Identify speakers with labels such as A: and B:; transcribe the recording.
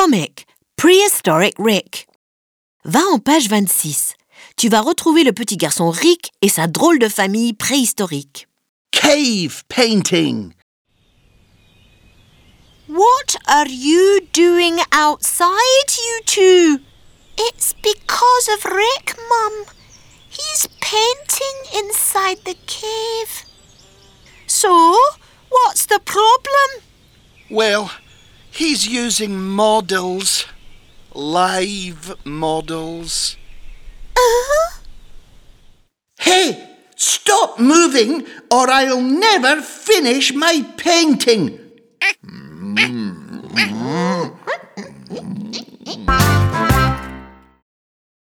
A: Comic, Prehistoric Rick. Va en page 26. Tu vas retrouver le petit garçon Rick et sa drôle de famille préhistorique.
B: Cave painting.
A: What are you doing outside, you two?
C: It's because of Rick, Mum. He's painting inside the cave.
A: So, what's the problem?
B: Well, he's using models. Live models. Hey, stop moving or I'll never finish my painting.